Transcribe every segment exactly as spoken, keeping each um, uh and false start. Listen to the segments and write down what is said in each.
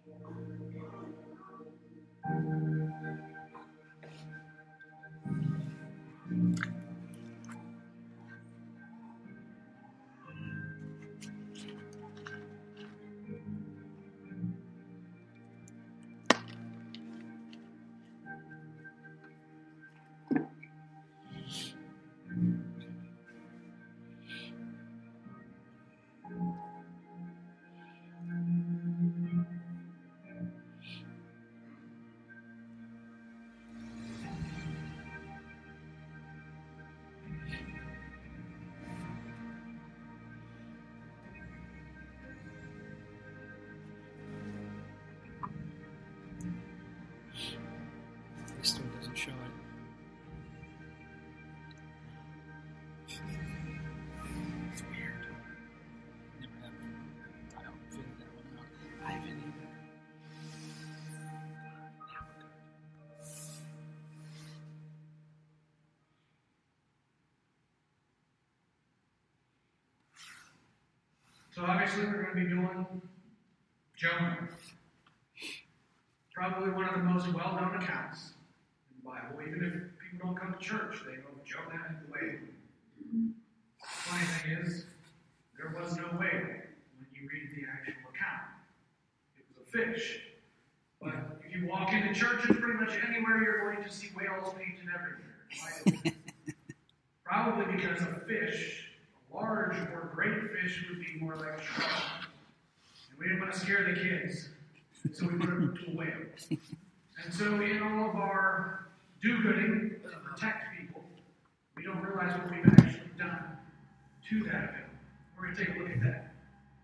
It still doesn't show it. It's weird. Never have. I don't figure that one out. I haven't either. Now we're good. So obviously we're going to be doing Jonah. Probably one of the most well-known accounts in the Bible. Even if people don't come to church, they know Jonah and the whale. The funny thing is, there was no whale when you read the actual account. It was a fish. But if you walk into churches, pretty much anywhere, you're going to see whales painted everywhere. Probably because a fish, a large or great fish, would be more like a shark. And we didn't want to scare the kids. So we put it to a whale. And so in all of our do-gooding to protect people, we don't realize what we've actually done to that event. We're going to take a look at that.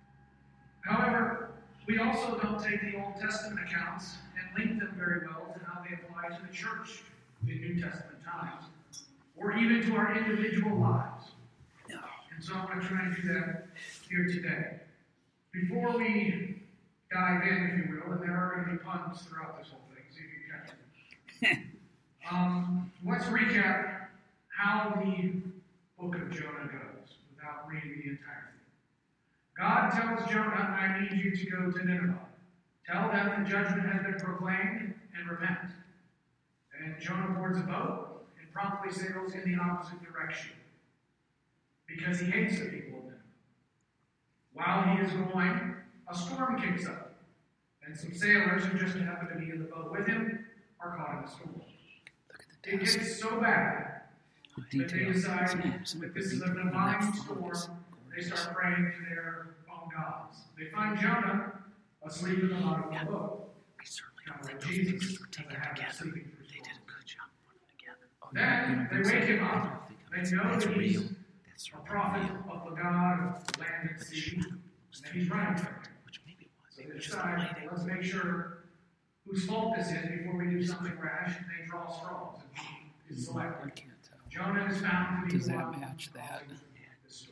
However, we also don't take the Old Testament accounts and link them very well to how they apply to the church in New Testament times, or even to our individual lives. And so I want to try and do that here today. Before we dive in, if you will, and there are going to be puns throughout this whole thing, so you can catch them. um, let's recap how the book of Jonah goes without reading the entire thing. God tells Jonah, I need you to go to Nineveh. Tell them the judgment has been proclaimed and repent. And Jonah boards a boat and promptly sails in the opposite direction because he hates the people of Nineveh. While he is going, a storm kicks up, and some sailors who just happen to be in the boat with him are caught in the storm. It gets so bad that they decide that this is a divine storm. They start praying to their own gods. They find Jonah asleep in the bottom of the boat. Kind of like Jesus has a habit of sleeping through storms. Then they wake him up. They know that he's a prophet of the God of land and sea, and he's running from him. So they decide, let's make sure whose fault this is before we do something rash, and they draw straws. And he is selected. Jonah is found to be Does the that one match that? this story.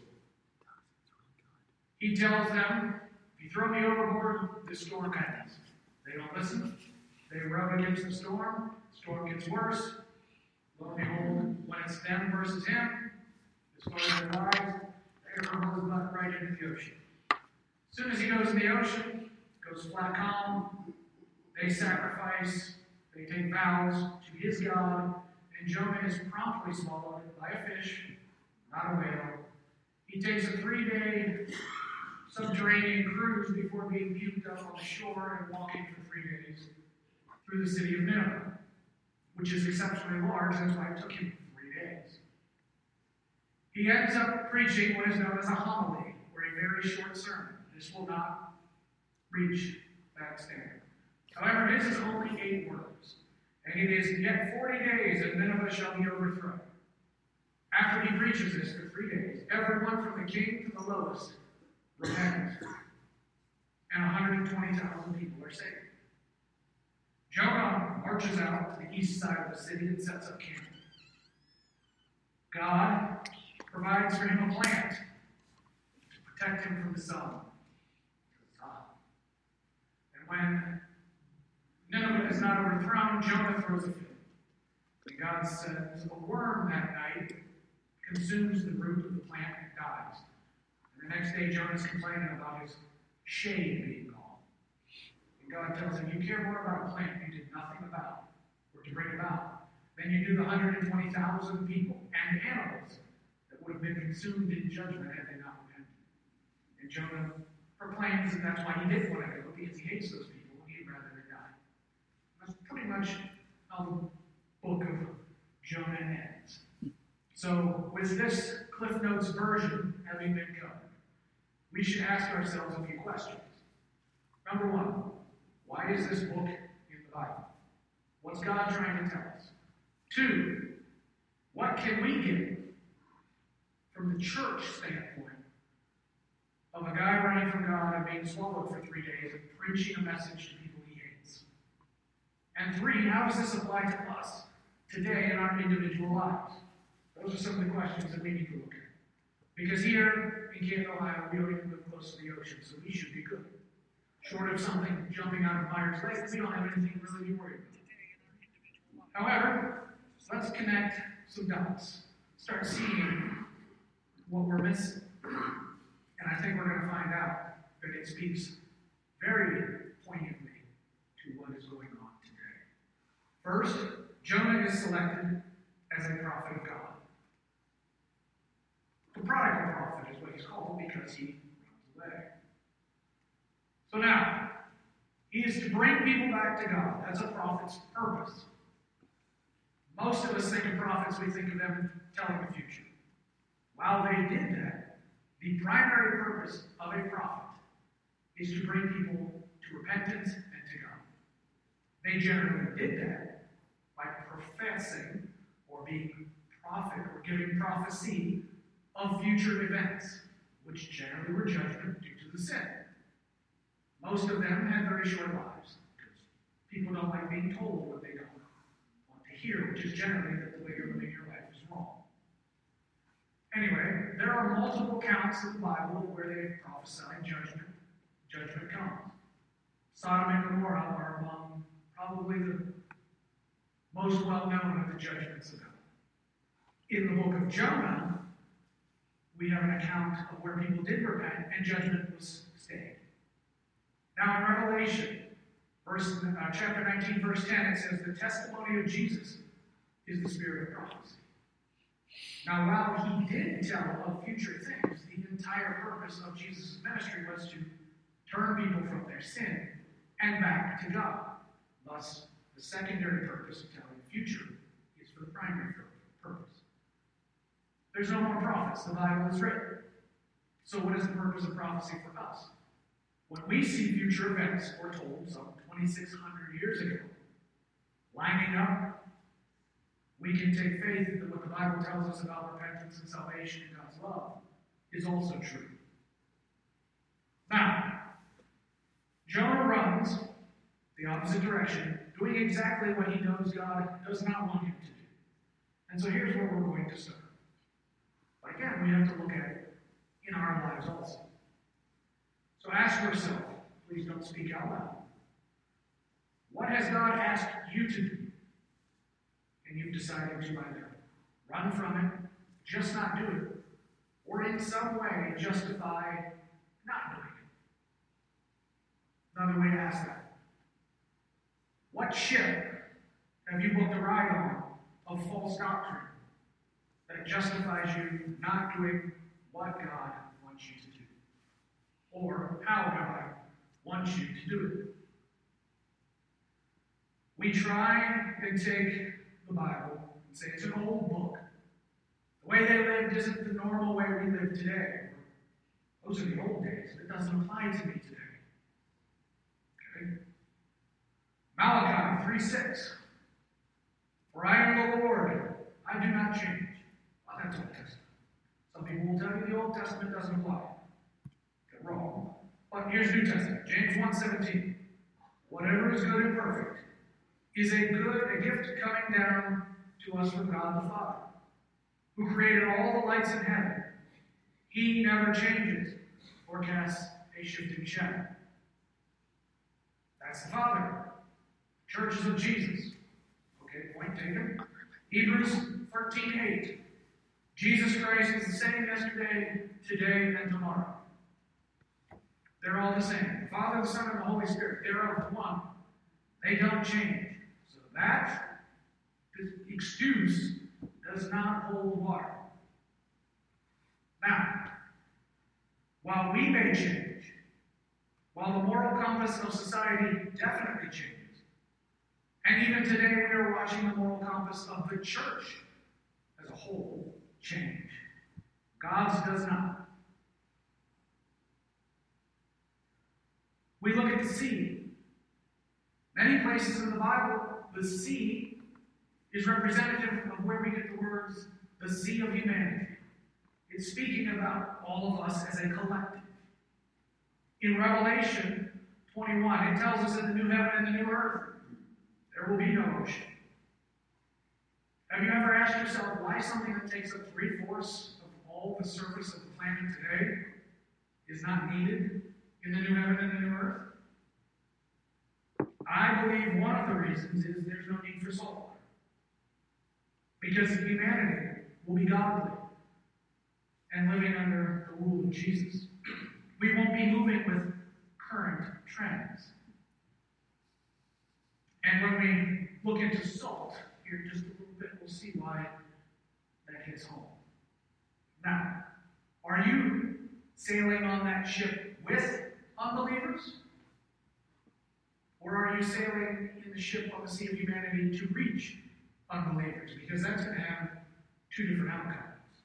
He tells them, if you throw me overboard, this storm ends. They don't listen. They rub against the storm. The storm gets worse. Lo and behold, when it's them versus him, as far as their lives, they hurl his butt right into the ocean. As soon as he goes in the ocean, goes flat calm, they sacrifice, they take vows to his God, and Jonah is promptly swallowed by a fish, not a whale. He takes a three-day subterranean cruise before being puked up on the shore and walking for three days through the city of Nineveh, which is exceptionally large. That's why it took him three days. He ends up preaching what is known as a homily, or a very short sermon. This will not reach that standard. However, his is only eight words. And it is, yet forty days and Nineveh shall be overthrown. After he preaches this for three days, everyone from the king to the lowest repents. And one hundred twenty thousand people are saved. Jonah marches out to the east side of the city and sets up camp. God provides for him a plant to protect him from the sun. And when Nineveh is not overthrown, Jonah throws a fit. And God sends a worm that night, consumes the root of the plant, and dies. And the next day, Jonah's complaining about his shade being gone. When God tells him, you care more about a plant you did nothing about, or to bring about, than you do the one hundred twenty thousand people and animals that would have been consumed in judgment had they not repented. And Jonah proclaims that that's why he didn't want to go, because he hates those people and he'd rather they die. That's pretty much how the book of Jonah ends. So, with this Cliff Notes version having been covered, we should ask ourselves a few questions. Number one, why is this book in the Bible? What's God trying to tell us? Two, what can we get from the church standpoint of a guy running from God and being swallowed for three days and preaching a message to people he hates? And three, how does this apply to us today in our individual lives? Those are some of the questions that we need to look at. Because here in Canton, Ohio, we don't even live close to the ocean, so we should be good. Short of something jumping out of Myers Lake, we don't have anything really to be worried about. However, let's connect some dots. Start seeing what we're missing. And I think we're going to find out that it speaks very poignantly to what is going on today. First, Jonah is selected as a prophet of God. The prodigal prophet is what he's called because he runs away. So now, he is to bring people back to God. That's a prophet's purpose. Most of us think of prophets, we think of them telling the future. While they did that, the primary purpose of a prophet is to bring people to repentance and to God. They generally did that by professing or being prophet or giving prophecy of future events, which generally were judgment due to the sin. Most of them had very short lives, because people don't like being told what they don't want to hear, which is generally that the way you're living your life is wrong. Anyway, there are multiple accounts in the Bible where they prophesied judgment. Judgment comes. Sodom and Gomorrah are among probably the most well-known of the judgments of God. In the book of Jonah, we have an account of where people did repent and judgment was stayed. Now in Revelation, verse, uh, chapter nineteen, verse ten, it says, the testimony of Jesus is the spirit of prophecy. Now while he did tell of future things, the entire purpose of Jesus' ministry was to turn people from their sin and back to God. Thus, the secondary purpose of telling the future is for the primary purpose. There's no more prophets. The Bible is written. So what is the purpose of prophecy for us? When we see future events foretold some twenty-six hundred years ago, lining up, we can take faith that what the Bible tells us about repentance and salvation and God's love is also true. Now, Jonah runs the opposite direction, doing exactly what he knows God does not want him to do. And so here's where we're going to start. But again, we have to look at it in our lives also. So ask yourself, please don't speak out loud. What has God asked you to do? And you've decided to either run from it, just not do it, or in some way justify not doing it. Another way to ask that. What ship have you booked a ride on of false doctrine that justifies you not doing what God wants you to do? Or how God wants you to do it? We try and take the Bible and say it's an old book. The way they lived isn't the normal way we live today. Those are the old days. It doesn't apply to me today. Okay? Malachi three six. For I am the Lord, I do not change. Well, that's Old Testament. Some people will tell you the Old Testament doesn't apply. They're wrong. But here's New Testament, James one seventeen. Whatever is good and perfect is a good, a gift coming down to us from God the Father, who created all the lights in heaven. He never changes or casts a shifting shadow. That's the Father. Churches of Jesus. Okay, point taken. Hebrews thirteen eight. Jesus Christ is the same yesterday, today, and tomorrow. They're all the same. The Father, the Son, and the Holy Spirit, they're of one. They don't change. So that excuse does not hold water. Now, while we may change, while the moral compass of society definitely changes, and even today we are watching the moral compass of the church as a whole change, God's does not. We look at the sea. Many places in the Bible, the sea is representative of where we get the words, the sea of humanity. It's speaking about all of us as a collective. In Revelation twenty-one, it tells us in the new heaven and the new earth, there will be no ocean. Have you ever asked yourself why something that takes up three-fourths of all the surface of the planet today is not needed in the new heaven and the new earth? I believe one of the reasons is there's no need for salt water. Because humanity will be godly and living under the rule of Jesus. We won't be moving with current trends. And when we look into salt here just a little bit, we'll see why that hits home. Now, are you sailing on that ship with unbelievers? Or are you sailing in the ship on the sea of humanity to reach unbelievers? Because that's going to have two different outcomes.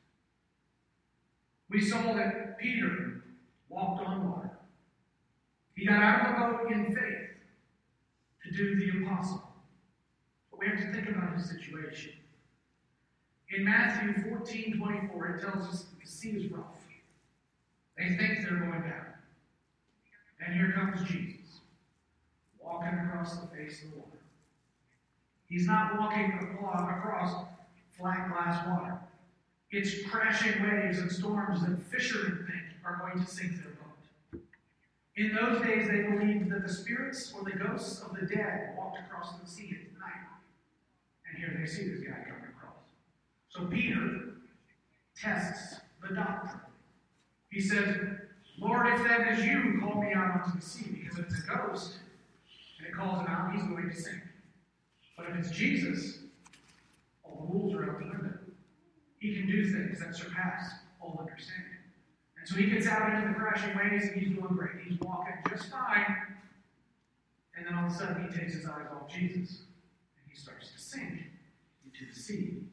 We saw that Peter walked on water. He got out of the boat in faith to do the impossible. But we have to think about his situation. In Matthew fourteen twenty-four, it tells us that the sea is rough. They think they're going down. And here comes Jesus, walking across the face of the water. He's not walking across flat glass water. It's crashing waves and storms that fishermen think are going to sink their boat. In those days, they believed that the spirits or the ghosts of the dead walked across the sea at night. And here they see this guy coming across. So Peter tests the doctrine. He says, Lord, if that is you, call me out onto the sea, because if it's a ghost and it calls him out, he's going to sink. But if it's Jesus, all the rules are out the window. He can do things that surpass all understanding. And so he gets out into the crashing waves and he's doing great. He's walking just fine. And then all of a sudden he takes his eyes off Jesus and he starts to sink into the sea.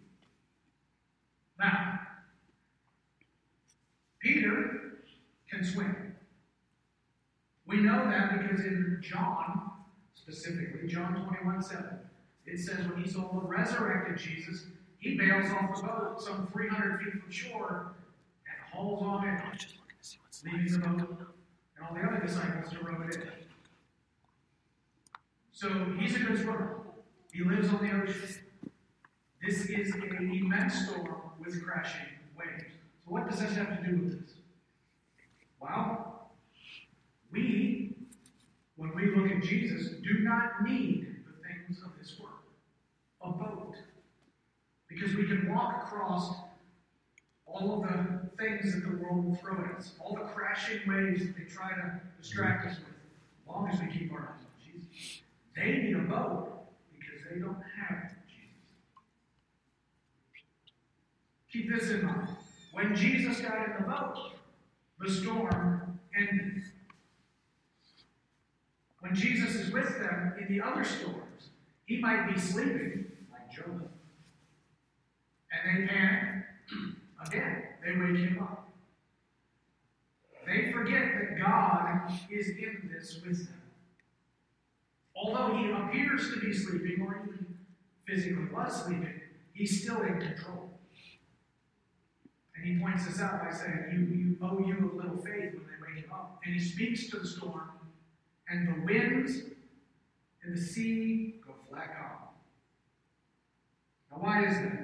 Now, Peter can swim. We know that because in John, specifically, John twenty-one seven, it says when he saw the resurrected Jesus, he bails off the boat some three hundred feet from shore and hauls on in, leaving the boat and all the other disciples to row it in. So he's a good swimmer. He lives on the ocean. This is an immense storm with crashing waves. So what does this have to do with this? Well, we, when we look at Jesus, do not need the things of this world. A boat. Because we can walk across all of the things that the world will throw at us, all the crashing waves that they try to distract us with, as long as we keep our eyes on Jesus. They need a boat because they don't have Jesus. Keep this in mind. When Jesus got in the boat, the storm ended. When Jesus is with them in the other storms, he might be sleeping, like Jonah. And they panic. Again, they wake him up. They forget that God is in this with them. Although he appears to be sleeping, or even physically was sleeping, he's still in control. And he points this out by saying, you, you owe you of little faith when they wake him up. And he speaks to the storm, and the winds and the sea go flat calm. Now, why is that?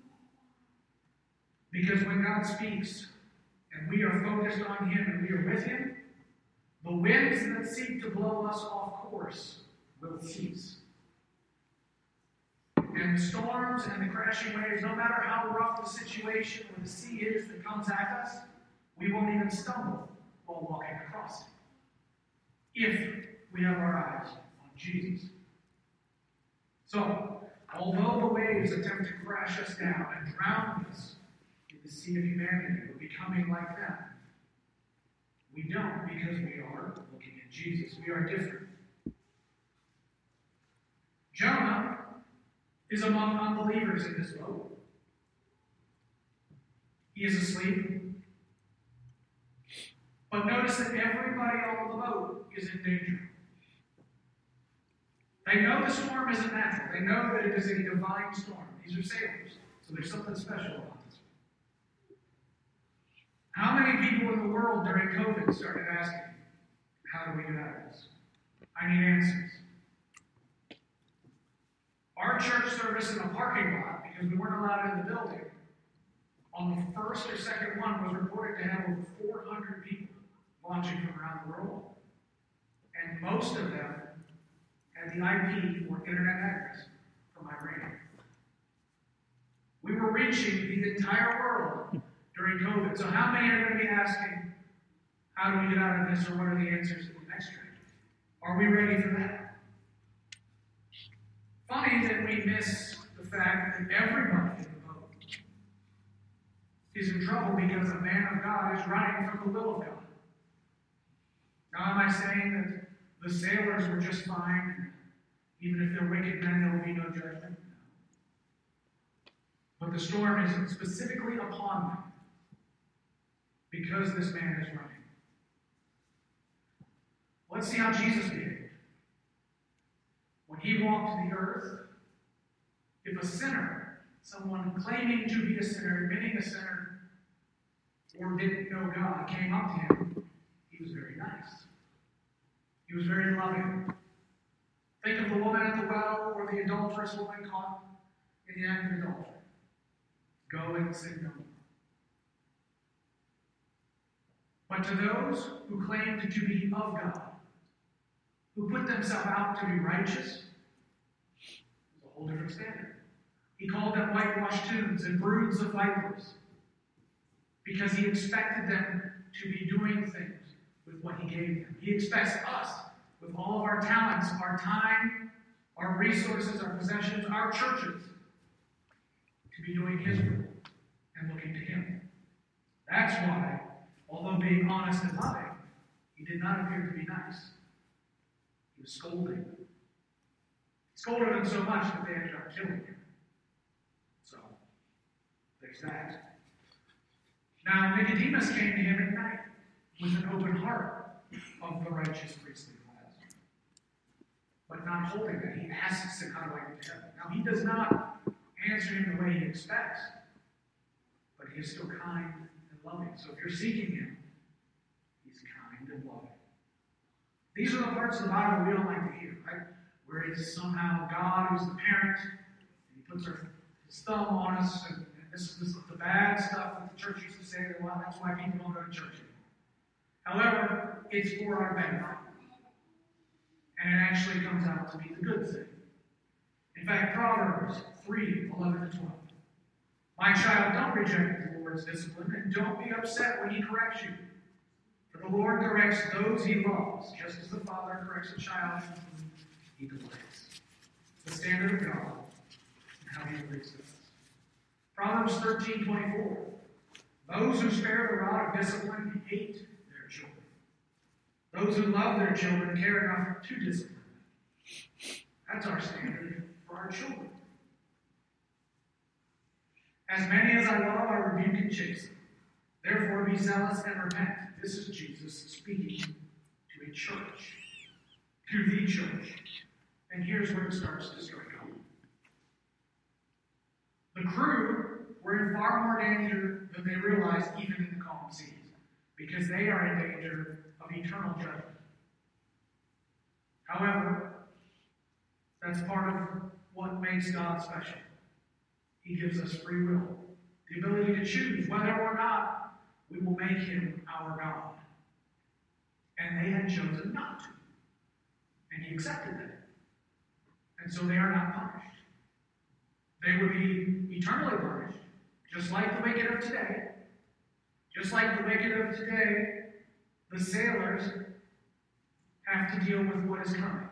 Because when God speaks, and we are focused on him, and we are with him, the winds that seek to blow us off course will cease. And the storms and the crashing waves, no matter how rough the situation or the sea is that comes at us, we won't even stumble while walking across it. if we have our eyes on Jesus. So, although the waves attempt to crash us down and drown us in the sea of humanity, we're becoming like them. We don't, because we are looking at Jesus. We are different. Jonah is among unbelievers in this boat. He is asleep. But notice that everybody on the boat is in danger. They know the storm isn't natural. They know that it is a divine storm. These are sailors, so there's something special about this one. How many people in the world during COVID started asking, how do we get out of this? I need answers. Our church service in a parking lot, because we weren't allowed in the building, on the first or second one was reported to have over four hundred people watching from around the world. And most of them had the I P or internet address from Iran. We were reaching the entire world during COVID. So how many are going to be asking, how do we get out of this, or what are the answers to the next tragedy? Are we ready for that? Funny that we miss the fact that everybody in the boat is in trouble because a man of God is running from the will of God. Now, am I saying that the sailors were just fine? Even if they're wicked men, there will be no judgment? No. But the storm is specifically upon them because this man is running. Let's see how Jesus behaved. When he walked the earth, if a sinner, someone claiming to be a sinner, admitting a sinner, or didn't know God, came up to him, he was very nice. He was very loving. Think of the woman at the well or the adulterous woman caught in the act of adultery. Go and sin no more. But to those who claimed to be of God, who put themselves out to be righteous, it was a whole different standard. He called them whitewashed tombs and broods of vipers because he expected them to be doing things with what he gave them. He expects us, with all of our talents, our time, our resources, our possessions, our churches, to be doing his will and looking to him. That's why, although being honest and loving, he did not appear to be nice. He was scolding. He scolded them so much that they ended up killing him. So, there's that. Now, Nicodemus came to him at night with an open heart of the righteous priestly class, but not holding that. He asks him, how do I get to heaven? Now, he does not answer him the way he expects, but he is still kind and loving. So if you're seeking him, he's kind and loving. These are the parts of the Bible we don't like to hear, right? Where it's somehow God who's the parent, and he puts our, his thumb on us, and, and this is this, the bad stuff that the church used to say, that, well, that's why people don't go to church anymore. However, it's for our benefit. And it actually comes out to be the good thing. In fact, Proverbs three, eleven to twelve. My child, don't reject the Lord's discipline, and don't be upset when he corrects you. For the Lord corrects those he loves, just as the father corrects a child whom he delights. The standard of God and how he relates to us. Proverbs thirteen, twenty-four. Those who spare the rod of discipline hate their children. Those who love their children care enough to discipline them. That's our standard for our children. As many as I love, I rebuke and chasten. Therefore, be zealous and repent. This is Jesus speaking to a church, to the church. And here's where it starts to strike home. The crew were in far more danger than they realized, even in the calm seas, because they are in danger of eternal judgment. However, that's part of what makes God special. He gives us free will, the ability to choose whether or not we will make him our God. And they had chosen not to. And he accepted that. And so they are not punished. They would be eternally punished, just like the wicked of today. Just like the wicked of today, the sailors have to deal with what is coming.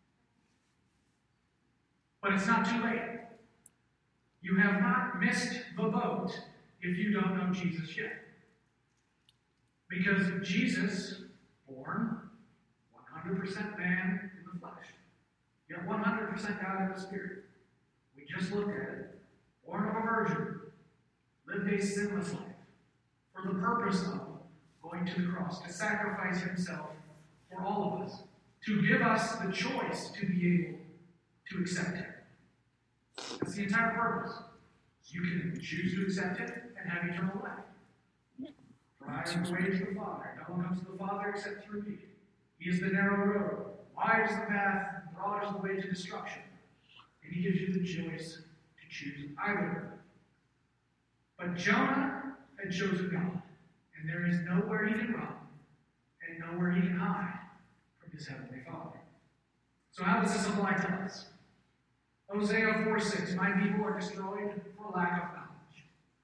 But it's not too late. You have not missed the boat if you don't know Jesus yet. Because Jesus, born one hundred percent man in the flesh, yet one hundred percent God in the Spirit. We just looked at it. Born of a virgin, lived a sinless life for the purpose of going to the cross, to sacrifice himself for all of us, to give us the choice to be able to accept him. That's the entire purpose. You can choose to accept him and have eternal life. For I am the way to the Father. No one comes to the Father except through me. He is the narrow road. Wide is the path, broad is the way to destruction. And he gives you the choice to choose either. But Jonah had chosen God. And there is nowhere he can run and nowhere he can hide from his heavenly Father. So how does this apply to us? Hosea four six, my people are destroyed for lack of knowledge.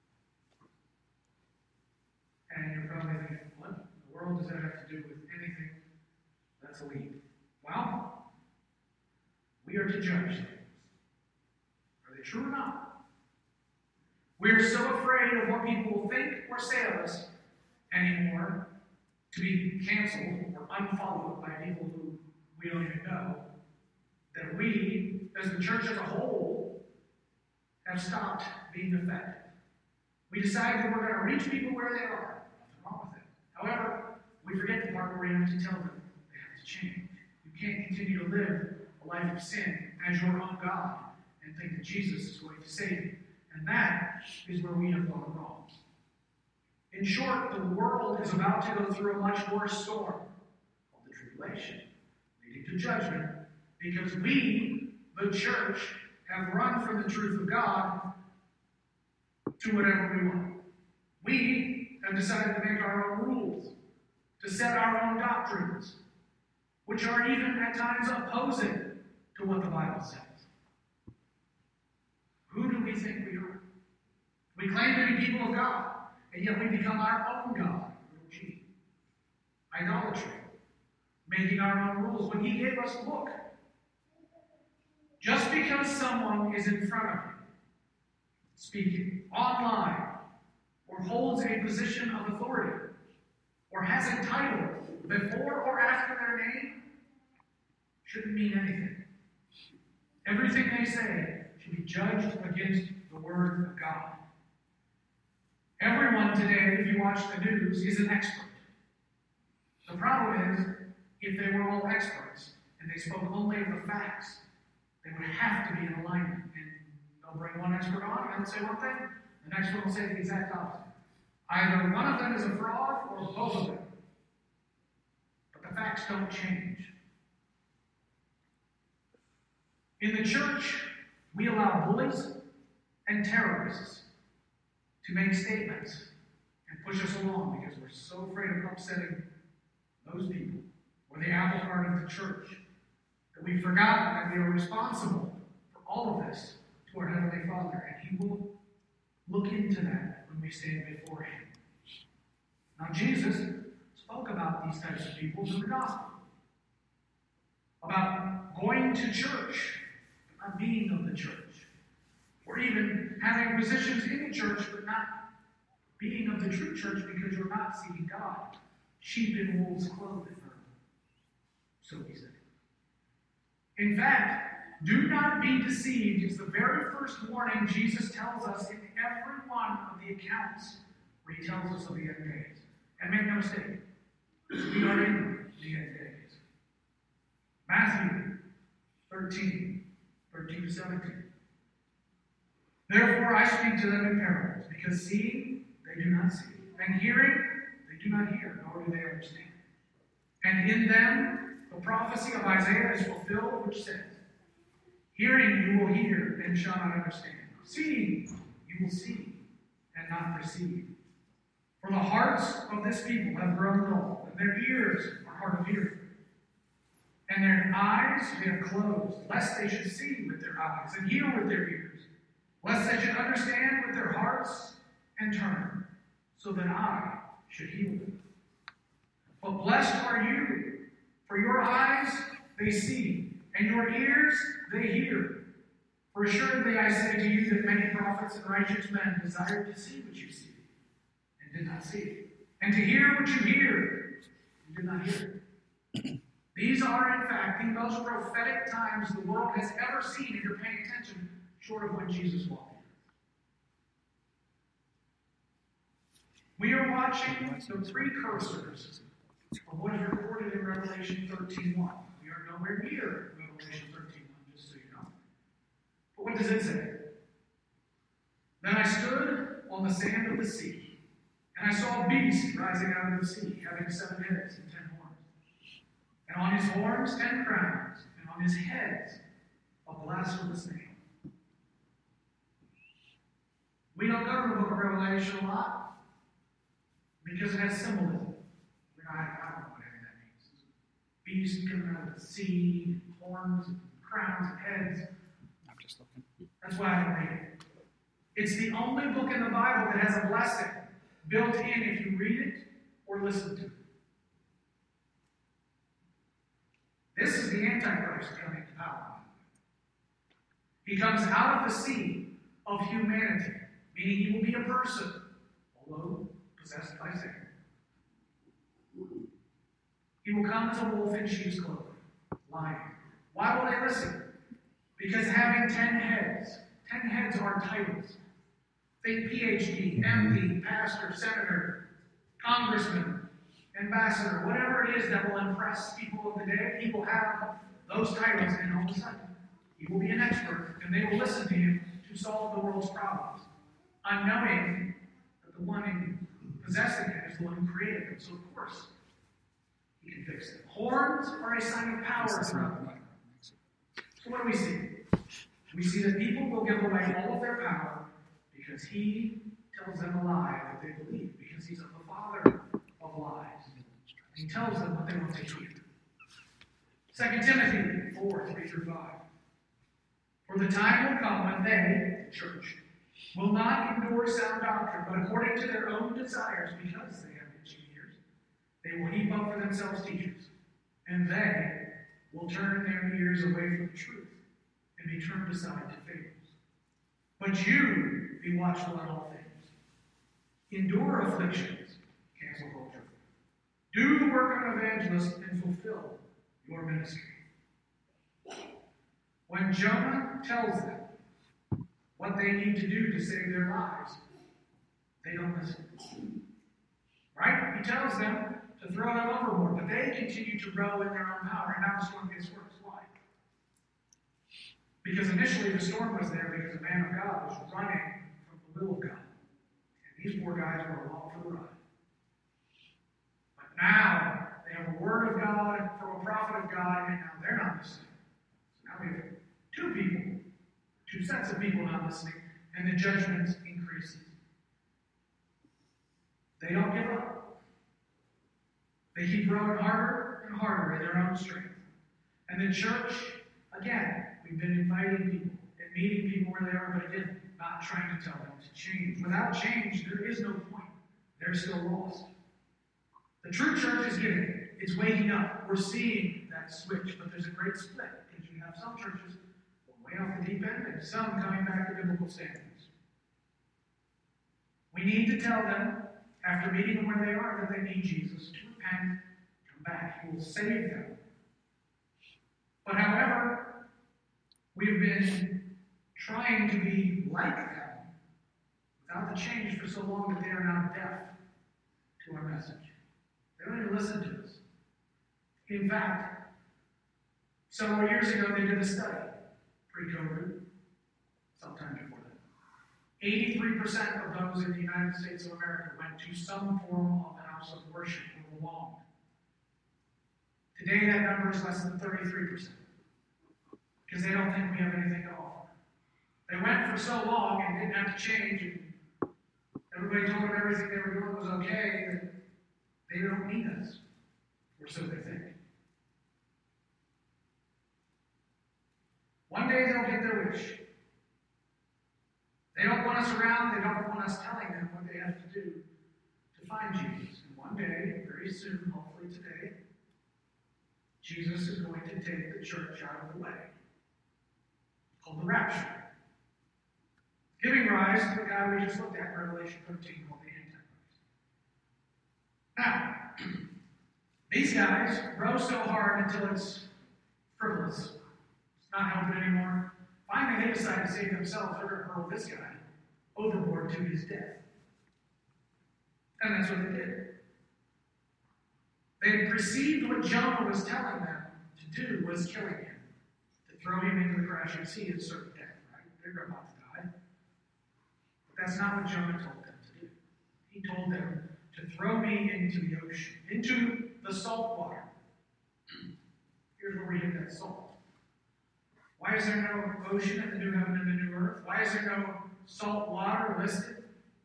And you're probably thinking, what in the world does that have to do with anything that's a leap? Well, we are to judge things. Are they true or not? We are so afraid of what people will think or say of us anymore to be canceled or unfollowed by people who we don't even know, that we, as the church as a whole, have stopped being effective. We decide that we're going to reach people where they are. Nothing wrong with it. However, we forget the part where we have to tell them they have to change. You can't continue to live a life of sin as your own God and think that Jesus is going to save you. And that is where we have gone wrong. In short, the world is about to go through a much worse storm called the tribulation, leading to judgment, because we, the church, have run from the truth of God to whatever we want. We have decided to make our own rules, to set our own doctrines, which are even at times opposing to what the Bible says. Who do we think we are? We claim to be people of God, and yet we become our own God, little g. Idolatry. Making our own rules. When he gave us, look, just because someone is in front of you, speaking online, or holds a position of authority, or has a title before or after their name, shouldn't mean anything. Everything they say should be judged against the Word of God. Everyone today, if you watch the news, is an expert. The problem is, if they were all experts and they spoke only of the facts, they would have to be in alignment. And they'll bring one expert on and they'll say one thing, the next one will say the exact opposite. Either one of them is a fraud or both of them. But the facts don't change. In the church, we allow bullies and terrorists to make statements and push us along because we're so afraid of upsetting those people or the apple cart of the church that we've forgotten that we are responsible for all of this to our Heavenly Father, and He will look into that when we stand before Him. Now, Jesus spoke about these types of people in the gospel, about going to church, but not being of the church. Or even having positions in the church, but not being of the true church because you're not seeking God. Sheep in wolves' clothing, so he said. In fact, do not be deceived is the very first warning Jesus tells us in every one of the accounts where he tells us of the end days. And make no mistake, we are in the end days. Matthew thirteen, thirteen to seventeen. Therefore I speak to them in parables, because seeing they do not see, and hearing they do not hear, nor do they understand. And in them the prophecy of Isaiah is fulfilled, which says, hearing you will hear and shall not understand. Seeing you will see and not perceive. For the hearts of this people have grown dull, and their ears are hard of hearing. And their eyes they have closed, lest they should see with their eyes, and hear with their ears, lest they should understand with their hearts and turn, so that I should heal them. But blessed are you, For your eyes, they see, and your ears, they hear. For assuredly I say to you that many prophets and righteous men desired to see what you see, and did not see, and to hear what you hear, and did not hear. These are, in fact, the most prophetic times the world has ever seen, if you're paying attention, short of when Jesus walked in. We are watching the precursors of what is recorded in Revelation thirteen one. We are nowhere near Revelation thirteen one, just so you know. But what does it say? Then I stood on the sand of the sea, and I saw a beast rising out of the sea, having seven heads and ten horns. And on his horns ten crowns, and on his heads a blasphemous name. We don't go to the book of Revelation a lot because it has symbolism. We don't, I don't know what any of that means. Beast coming out of the sea, horns, and crowns, and heads. I'm just looking. That's why I don't read it. It's the only book in the Bible that has a blessing built in if you read it or listen to it. This is the Antichrist coming to power. He comes out of the sea of humanity, meaning he will be a person, although possessed by Satan. He will come as a wolf in sheep's clothing, lying. Why will they listen? Because having ten heads, ten heads are titles. Think P H D, M D, pastor, senator, congressman, ambassador, whatever it is that will impress people of the day, he will have those titles, and all of a sudden, he will be an expert, and they will listen to him to solve the world's problems, unknowing that the one in possessing it is the one who created them. So, of course, he can fix it. Horns are a sign of power throughout the Bible. So what do we see? We see that people will give away all of their power because he tells them a lie that they believe, because he's the father of lies. He tells them what they want to hear. Second Timothy four, three through five. For the time will come when they, the church, will not endure sound doctrine, but according to their own desires, because they have itching ears, they will heap up for themselves teachers, and they will turn their ears away from the truth and be turned aside to fables. But you be watchful in all things. Endure afflictions, cancel culture. Do the work of an evangelist and fulfill your ministry. When Jonah tells them what they need to do to save their lives, they don't listen. Right? He tells them to throw them overboard, but they continue to row in their own power, and now the storm gets worse. Why? Because initially the storm was there because a man of God was running from the will of God. And these poor guys were along for the ride. But now they have a word of God from a prophet of God, and now they're not listening. So now we have two people, two sets of people not listening, and the judgment increases. They don't give up. They keep rowing harder and harder in their own strength. And the church, again, we've been inviting people and meeting people where they are, but again, not trying to tell them to change. Without change, there is no point. They're still lost. The true church is getting it. It's waking up. We're seeing that switch, but there's a great split because you have some churches way off the deep end and some coming back to biblical standards. We need to tell them, after meeting them where they are, that they need Jesus, to repent, come back. He will save them. But however, we've been trying to be like them without the change for so long that they are now deaf to our message. They don't even listen to us. In fact, several years ago they did a study, pre-COVID, sometime before that. eighty-three percent of those in the United States of America went to some form of a house of worship or belonged. Today that number is less than thirty-three percent. Because they don't think we have anything to offer. They went for so long and didn't have to change, and everybody told them everything they were doing was okay, that they don't need us. Or so they think. One day they'll get their wish. They don't want us around. They don't want us telling them what they have to do to find Jesus. And one day, very soon, hopefully today, Jesus is going to take the church out of the way. It's called the rapture. Giving rise to the guy we just looked at in Revelation thirteen called the Antichrist. Now, these guys row so hard until it's frivolous. It's not helping anymore. Finally, they decide to save themselves. They're going to hurl this guy overboard to his death. And that's what they did. They perceived what Jonah was telling them to do was killing him, to throw him into the crashing sea and certain death, right? They're about to die. But that's not what Jonah told them to do. He told them to throw me into the ocean, into the salt water. Here's where we get that salt. Why is there no ocean in the new heaven and the new earth? Why is there no salt water listed?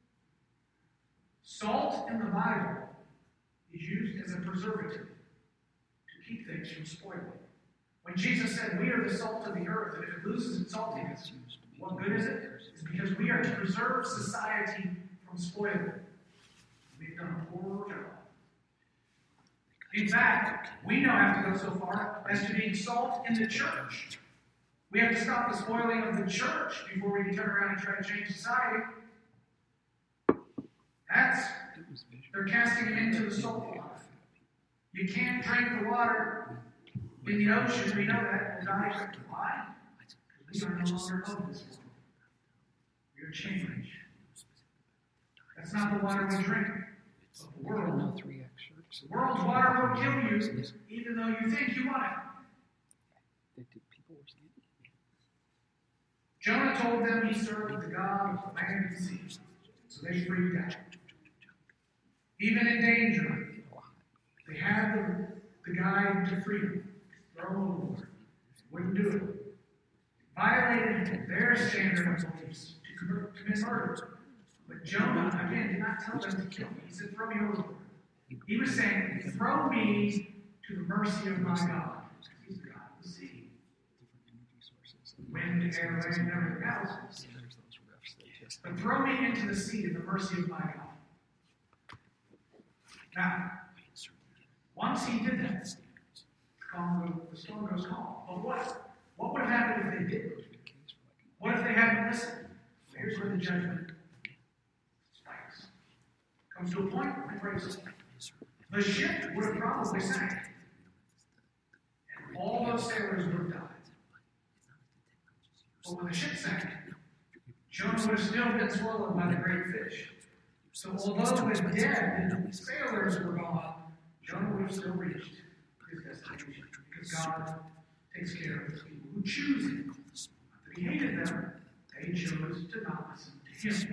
Salt in the Bible is used as a preservative to keep things from spoiling. When Jesus said, we are the salt of the earth, and if it loses its saltiness, what good is it? It's because we are to preserve society from spoiling. We've done a poor job. In fact, we now have to go so far as to being salt in the church. We have to stop the spoiling of the church before we can turn around and try to change society. That's, they're casting it into the salt water. You can't drink the water in the ocean. We know that. We'll die. Why? Because we are no longer of this world. We are changed. That's not the water we drink. But the world, the world's water will kill you, even though you think you want it. Jonah told them he served the God of the land and sea, so they freaked out. Even in danger, they had the, the guide to freedom, throw him overboard. Wouldn't do it. Violated their standard of beliefs to commit murder. But Jonah, again, did not tell them to kill me. He said, throw me overboard. He was saying, throw me to the mercy of my God. He's the God of the sea. Wind, air, rain, and everything else. But throw me into the sea in the mercy of my God. Now, once he did that, the storm goes calm. But what? What would have happened if they didn't? What if they hadn't listened? Here's where the judgment spikes. Comes to a point where the ship would have probably sank. And all those sailors would have died. But when the ship sank, Jonah would have still been swallowed by the great fish. So although the dead sailors were gone, Jonah would have still reached his destination. Because God takes care of his people who choose him. If he hated them, they chose to not listen to him.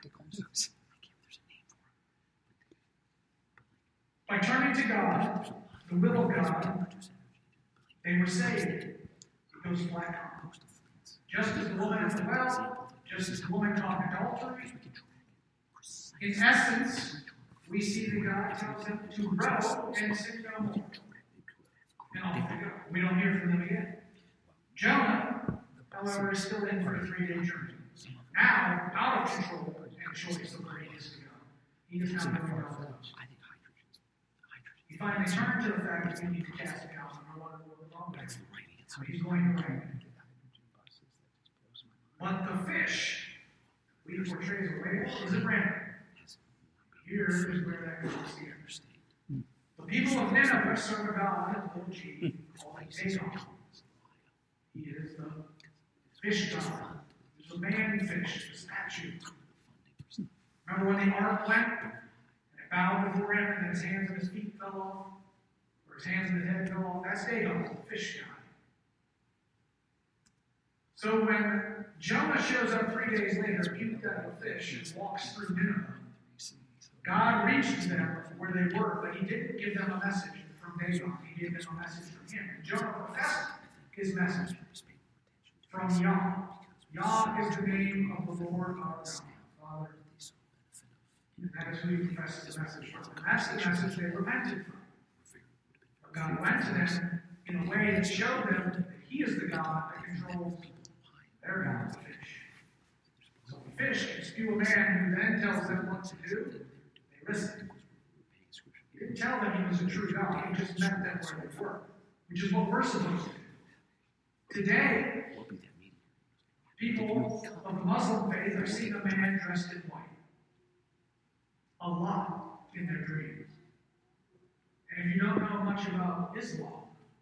By turning to God, the will of God, they were saved. It goes flat on. Just as the woman at the well, just as the woman caught adultery, in essence, we see that God tells them to row and sin no more. And off they go. We don't hear from them again. Jonah, however, is still in for a three-day journey. Now, out of control and choice of where he is to go. He is not going off the coast. He finally turned to the fact that we need to cast it out and no longer will belong there. So he's going to write. But the fish we portray as a whale is a ram. Here is where that goes here. The people of Nineveh serve a God, O G, called Dagon. He is the fish god. He's the man fish, the statue. Remember when the ark went? And it bowed before him, and his hands and his feet fell off? Or his hands and his head fell off? That's Dagon, the fish god. So when Jonah shows up three days later, puked out of a fish, and walks through Nineveh, God reached them where they were, but he didn't give them a message from Dagon. He gave them a message from him. And Jonah professed his message from Yah. Yah is the name of the Lord our God, Father. And that is who he professed the message from. And that's the message they repented from. But God went to them in a way that showed them that he is the God that controls their God, the fish. So the fish can spew a man who then tells them what to do. They listened. He didn't tell them he was a true God. He just met them where they were. which is what we're supposed to do. Today, people of the Muslim faith are seeing a man dressed in white. Allah in their dreams. And if you don't know much about Islam,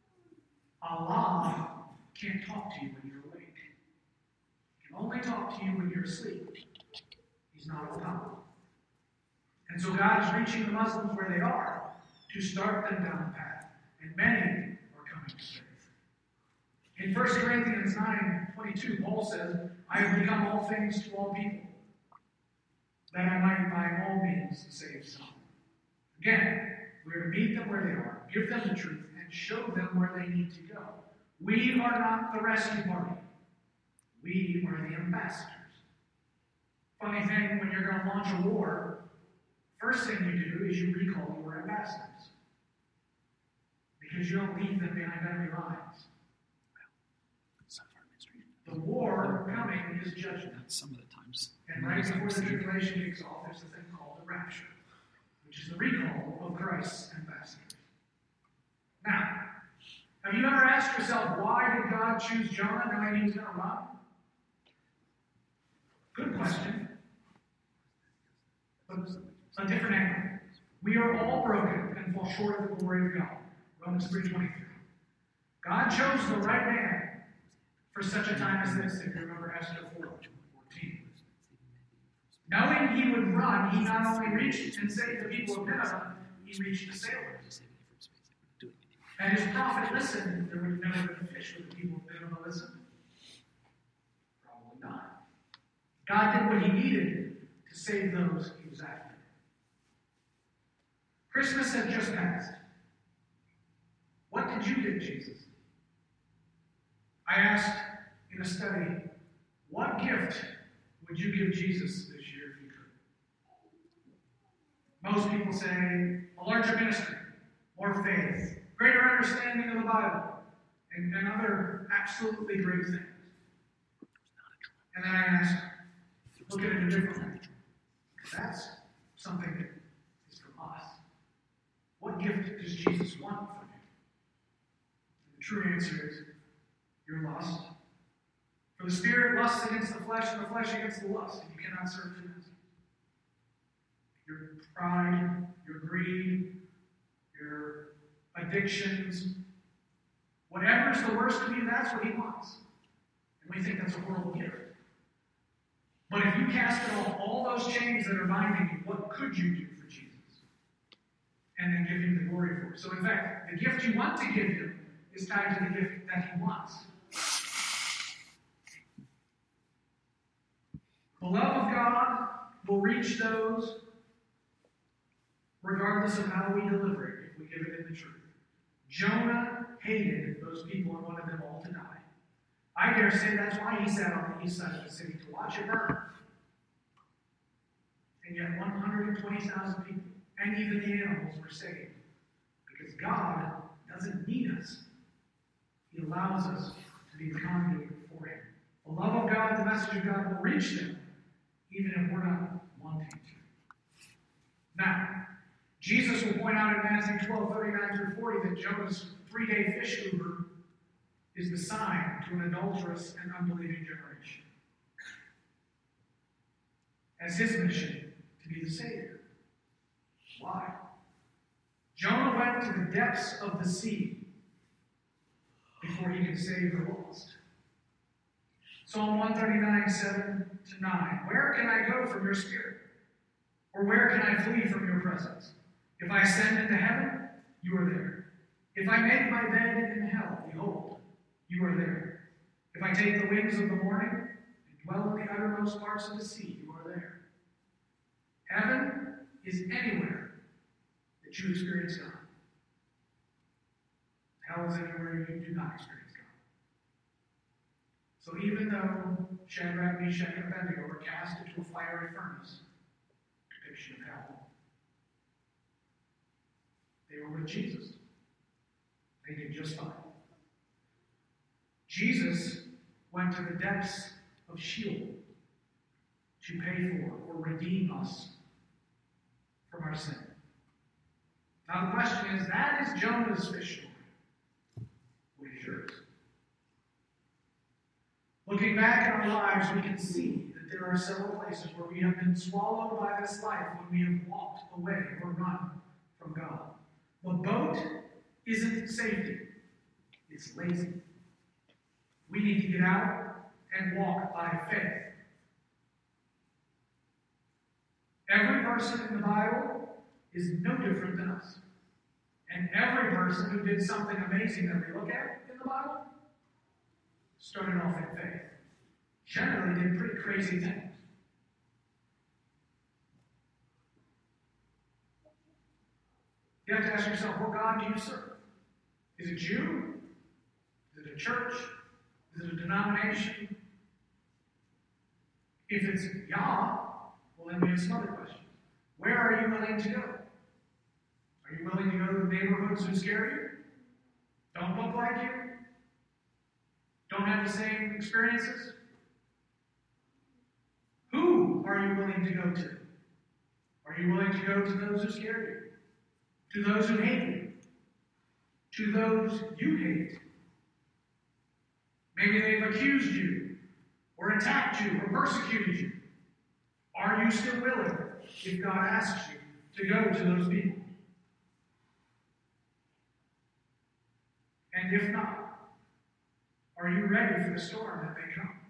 Allah can't talk to you when you're awake. He can only talk to you when you're asleep. He's not all-powerful. And so God is reaching the Muslims where they are to start them down the path. And many are coming to faith. In First Corinthians nine twenty-two, Paul says, I have become all things to all people, that I might by all means save some. Again, we are to meet them where they are, give them the truth, and show them where they need to go. We are not the rescue party. We are the ambassadors. Funny thing, when you're going to launch a war, first thing you do is you recall your ambassadors. Because you don't leave them behind enemy lines. The war coming is judgment. Some of the times. And right before the tribulation kicks off, there's a thing called the rapture, which is the recall of Christ's ambassadors. Now, have you ever asked yourself, why did God choose Jonah knowing he was going to run? Good question. But a different angle. We are all broken and fall short of the glory of God. Romans three twenty-three. God chose the right man for such a time as this, if you remember Esther four fourteen. Knowing he would run, he not only reached and saved the people of Nineveh, he reached the sailors. And his prophet listened. There would never been a fish with the people of Nineveh listened. Probably not. God did what he needed to save those he was after. Christmas had just passed. What did you give Jesus? I asked in a study, what gift would you give Jesus this year if you could? Most people say a larger ministry, more faith, greater understanding of the Bible, and, and other absolutely great things. And then I asked, look at it a different way. That's something that is from us. What gift does Jesus want from you? And the true answer is, your lust. For the spirit lusts against the flesh, and the flesh against the lust, and you cannot serve two masters. Your pride, your greed, your addictions, whatever is the worst of you, that's what he wants. And we think that's a horrible gift. But if you cast off all those chains that are binding you, what could you do for Jesus? And then give him the glory for it. So in fact, the gift you want to give him is tied to the gift that he wants. The love of God will reach those regardless of how we deliver it, if we give it in the truth. Jonah hated those people and wanted them all to die. I dare say that's why he sat on the east side of the city to watch it burn. And yet one hundred twenty thousand people, and even the animals, were saved. Because God doesn't need us. He allows us to be the conduit for him. The love of God, the message of God will reach them, even if we're not wanting to. Now, Jesus will point out in Matthew twelve, thirty-nine through forty, that Jonah's three-day fish lure is the sign to an adulterous and unbelieving generation. As his mission to be the Savior. Why? Jonah went to the depths of the sea before he could save the lost. Psalm one thirty-nine, seven to nine. Where can I go from your spirit? Or where can I flee from your presence? If I ascend into heaven, you are there. If I make my bed in hell, behold, you are there. If I take the wings of the morning and dwell in the uttermost parts of the sea, you are there. Heaven is anywhere that you experience God. Hell is anywhere you do not experience God. So even though Shadrach, Meshach, and Abednego were cast into a fiery furnace, depiction of hell, they were with Jesus. They did just fine. Jesus went to the depths of Sheol to pay for or redeem us from our sin. Now the question is, that is Jonah's fish story. sure is. Looking back at our lives, we can see that there are several places where we have been swallowed by this life when we have walked away or run from God. The boat isn't safety, it's lazy. We need to get out and walk by faith. Every person in the Bible is no different than us. And every person who did something amazing that we look at in the Bible started off in faith. Generally did pretty crazy things. You have to ask yourself, what God do you serve? Is it you? Is it a church? Is it a denomination? If it's Yah, well, then we have some other questions. Where are you willing to go? Are you willing to go to the neighborhoods who scare you? Don't look like you? Don't have the same experiences? Who are you willing to go to? Are you willing to go to those who scare you? To those who hate you? To those you hate? Maybe they've accused you, or attacked you, or persecuted you. Are you still willing, if God asks you, to go to those people? And if not, are you ready for the storm that may come?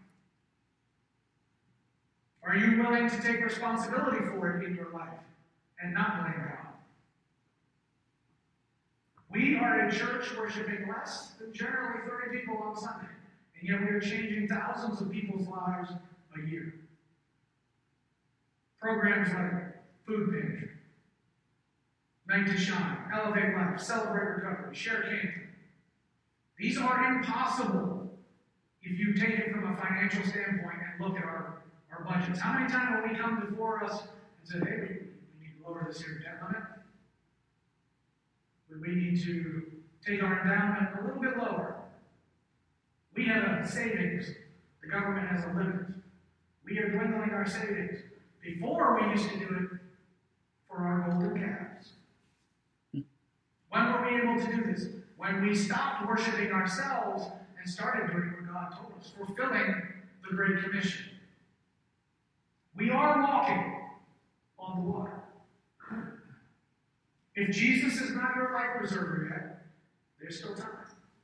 Are you willing to take responsibility for it in your life and not blame God? We are a church worshiping less than generally thirty people on Sunday, and yet we are changing thousands of people's lives a year. Programs like Food Pantry, Night to Shine, Elevate Life, Celebrate Recovery, Share Canton. These are impossible if you take it from a financial standpoint and look at our, our budgets. How many times will we come before us and say, hey, we, we need to lower this here debt limit? We need to take our endowment a little bit lower. We have a savings. The government has a limit. We are dwindling our savings. Before, we used to do it for our golden calves. When were we able to do this? When we stopped worshiping ourselves and started doing what God told us, fulfilling the Great Commission. We are walking on the water. If Jesus is not your life preserver yet, there's still time.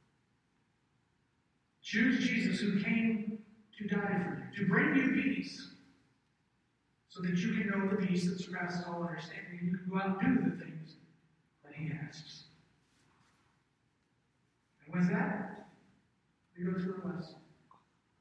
Choose Jesus, who came to die for you, to bring you peace, so that you can know the peace that surpasses all understanding, and you can go out and do the things that He asks. And with that, we go to the lesson.